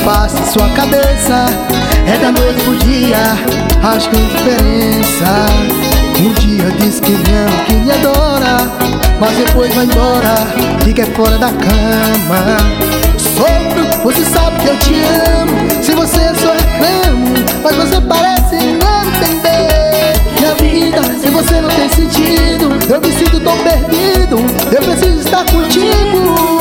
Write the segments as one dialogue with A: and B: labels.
A: passa em sua cabeça é da noite pro dia, acho que é diferença. Um dia diz que me ama, que me adora, mas depois vai embora, fica fora da cama. Sofro, você sabe que eu te amo, se você só reclamo, mas você parece não entender. Minha vida, se você não tem sentido, eu me sinto tão perdido, eu preciso estar contigo.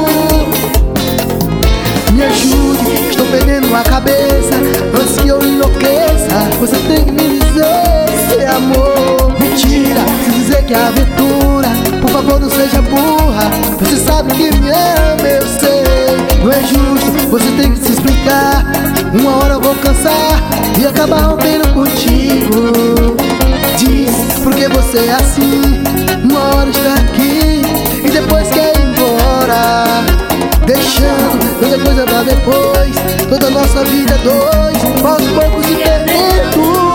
A: Me ajude, estou perdendo a cabeça, antes que eu enlouqueça, você tem que me dizer se é amor. Mentira, se dizer que é aventura, por favor não seja burra, você sabe que me ama, eu sei. Não é justo, você tem que se explicar, uma hora eu vou cansar e acabar rompendo contigo. Diz, porque você é assim, uma hora está aqui e depois quer ir embora, deixando toda coisa pra depois, toda nossa vida é dois, aos poucos se perdendo.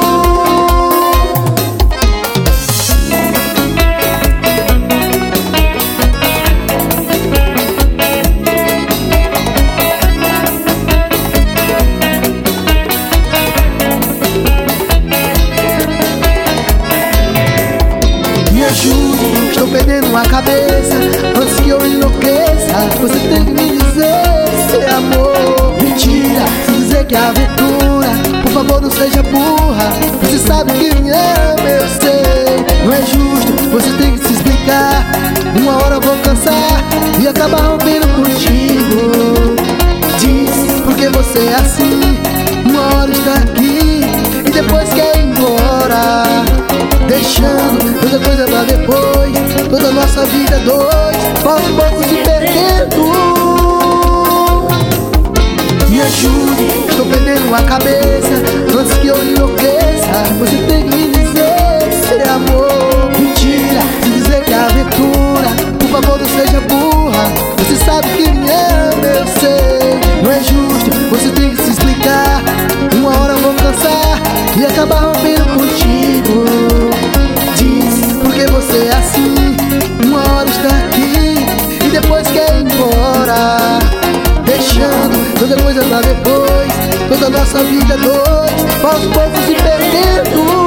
A: Me ajude, estou perdendo a cabeça, antes que eu enlouqueça, você tem que me dizer se é amor. Mentira, se dizer que é aventura, por favor não seja burra, você sabe que me ama, eu sei. Não é justo, você tem que se explicar, uma hora eu vou cansar e acabar rompendo contigo. Diz, porque você é assim, uma hora está aqui e depois quer ir embora, deixando toda coisa pra depois, toda nossa vida é dois, aos poucos se perdendo. Me ajude, estou perdendo a cabeça, antes que eu enlouqueça, você tem que me dizer se é amor. Mentira, se dizer que é aventura, por favor não seja burra, você sabe que me ama, eu sei. Não é justo, você tem que se explicar, uma hora eu vou cansar e acabar rompendo contigo. Diz, porque você é assim, uma hora está aqui e depois quer ir embora, deixando toda coisa pra depois, toda nossa vida é dois, aos poucos se perdendo.